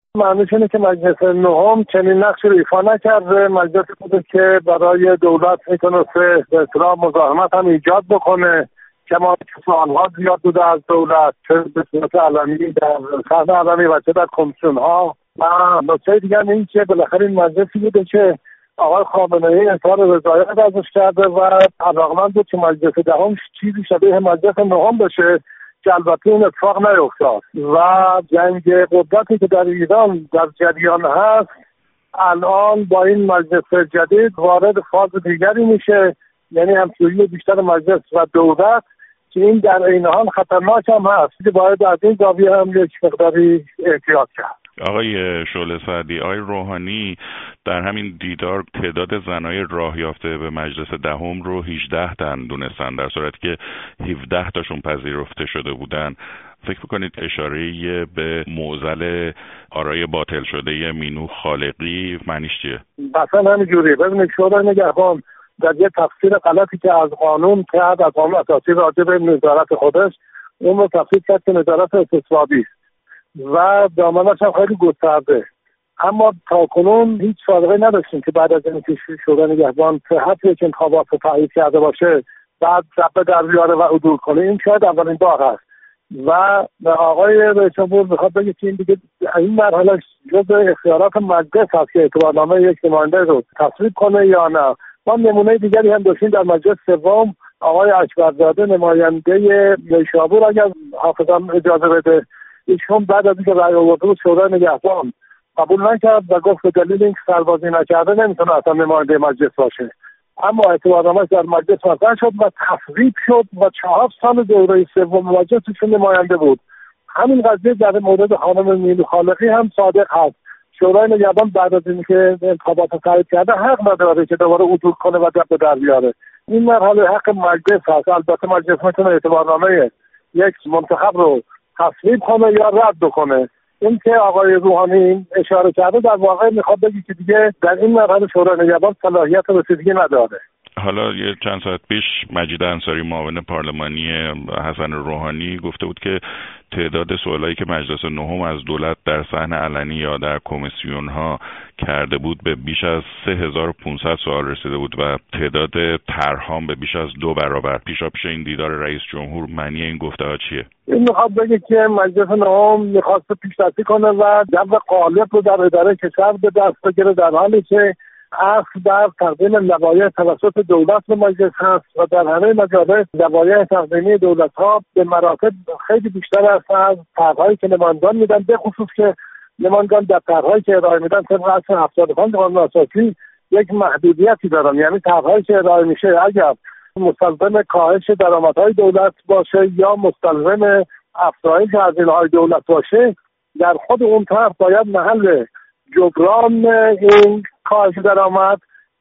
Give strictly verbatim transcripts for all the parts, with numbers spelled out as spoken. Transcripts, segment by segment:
معنیش اینه که مجلس نهم چنین نقشی رو ایفا نکرده. مجلس بوده که برای دولت میتونسته به اصطلاح مزاحمت هم ایجاد بکنه، که ما سوالها زیاد بوده از دولت، چه به صورت علنی در صحن علنی و چه در کمیسیون ها. و نکته دیگر این که بالاخره این مجلسی بوده که آقای خامنه‌ای اظهار رضایت ازش کرده و علاقمند بود که مجلس دهم چیزی شبیه مجلس نهم بشه، که البته این اتفاق نیفتاد و جنگ قدرتی که در ایران در جریان هست الان با این مجلس جدید وارد فاز دیگری میشه، یعنی همسویی بیشتر مجلس و دولت، که این در عین حال خطرناک هم هست که باید از این زاویه هم یک مقداری احتیاط کرد. آقای شعله سعدی، آقای روحانی در همین دیدار تعداد زنای راه یافته به مجلس دهم رو هجده تن دونستن، در صورتی که هفده تاشون پذیرفته شده بودن. فکر میکنید اشاره به معضل آرای باطل شده مینو خالقی معنیش چیه؟ مثلا همینجوریه. ببینید شورای نگهبان در یه تفسیر غلطی که از قانون کرد، از قانون اساسی راجع به نظارت خودش، اون رو تفسیر کرد که نظارت استصوابی است و دامنش هم خیلی گسترده. اما تا کنون هیچ سابقه نداشتیم که بعد از اینکه شورای نگهبان صحت یک انتخابات رو تایید کرده باشه بعد جبهه در بیاره و عدول کنه. این شاید اولین بار هست و آقای رئیس جمهور میخواد بگه که این دیگه این مرحله جزء اختیارات مجلس هست که اعتبارنامه یک نماینده رو تصویب کنه یا نه. ما نمونه دیگری هم داشتیم در مجلس سوم، آقای اکبرزاده نماینده نیشابور، اگر حافظم اجازه بده، ایشون بعد از اینکه رأی آورده بود شورای نگهبان قبول نکرد و گفت به دلیل اینکه سربازی نکرده نمیتونه اصلا نماینده مجلس باشه. اما اعتبارنامه‌اش در مجلس مطرح شد و تصویب شد و چهار سال دوره سوم مجلس ایشون نماینده بود. همین قضیه در مورد خانم مینو خالقی هم صادق هست. شورای نگهبان بعد از اینکه انتخابات رو تایید کرده حق نداره که دوباره عدول کنه و جبهه در بیاره. این مرحله حق مجلس هست. البته مجلس میتونه اعتبارنامه یک منتخب رو تصویب کنه یا رد کنه. این که آقای روحانی اشاره کرده در واقع میخواد بگه که دیگه در این مرحله شورای نگهبان صلاحیت رسیدگی نداره. حالا یه چند ساعت پیش مجید انصاری معاون پارلمانی حسن روحانی گفته بود که تعداد سوالایی که مجلس نهم از دولت در صحن علنی یا در کمیسیون ها کرده بود به بیش از سه هزار و پانصد سوال رسیده بود و تعداد طرح‌ها به بیش از دو برابر. پیشاپیش این دیدار رئیس جمهور معنی این گفته‌ها چیه؟ این میخواد بگه که مجلس نهم میخواست پیشرفتی کنه و جو غالب رو در اداره کشور به دست بگیره، در حالی که اصل در تقدیم لوایح توسط دولت به مجلس هست و در همه مجالس لوایح تقدیمی دولت ها به مراتب خیلی بیشتر است از طرح‌هایی که نمایندگان میدن، به خصوص که نمایندگان در طرح‌هایی که ارائه میدن طبق اصل هفتاد و پنج قانون اساسی یک محدودیتی دارن. یعنی طرح‌هایی که ارائه میشه اگر مستلزم کاهش درآمدهای دولت باشه یا مستلزم افزایش هزینه‌های دولت باشه، در خود اون طرح باید محل جبران این کاهش درآمد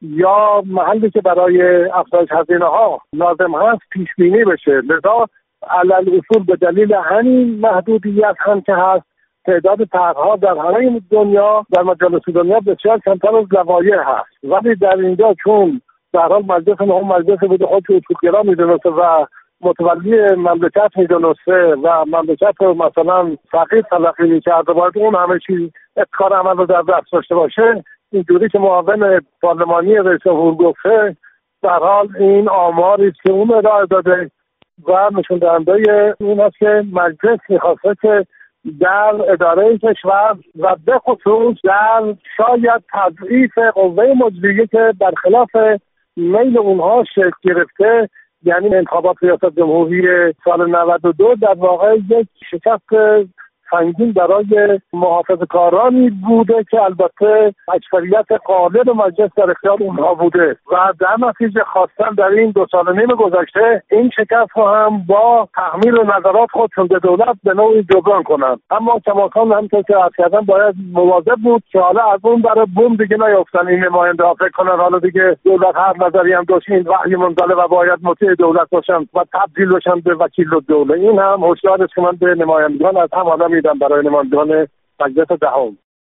یا محلی که برای افزایش هزینه‌ها لازم هست پیش بینی بشه. لذا علل اصول به دلیل همین محدودیت هم که هست تعداد طرح‌ها در همه دنیا در مجالس دنیا بسیار کمتر از لوایح هست، ولی در اینجا چون در حال مجلس نهم مجلس بوده خودش اصولگرا میدونسته و متولی مملکت میدونسته و مملکت رو مثلا فقیر تلقی میکرده، باید اون همه چیز ابتکار عمل رو در دست داشته باشه. اینجوری که معاون پارلمانی رئیس جمهور گفته، در حال این آماری است که اون ارائه داده و نشون دهنده این است که مجلس میخواسته که در اداره کشور و به خصوص در شاید تضعیف قوه مجریه که برخلاف میل اونها شکل گرفته، یعنی انتخابات ریاست جمهوری سال نود و دو در واقع یک شکست سنگین برای محافظه‌کارانی بوده که البته اکثریت غالب مجلس در اختیار اونها بوده و در نتیجه خواستن در این دو سال و نیم گذشته این شکست رو هم با تحمیل نظرات خودشون به دولت به نوعی جبران کنن. اما کماکان همونطور که عرض کردم باید مواظب بود که حالا از اون برای بوم دیگه نیفتن این نماینده ها فکر کنن حالا دیگه دولت هر نظری هم داشت این وحی منزله و باید مطیع دولت باشن و تبدیل بشن به وکیل الدوله. این هم هشدار است که من به نمایندگان از هم آدم میدم برای نمایندگان مجلس دهم.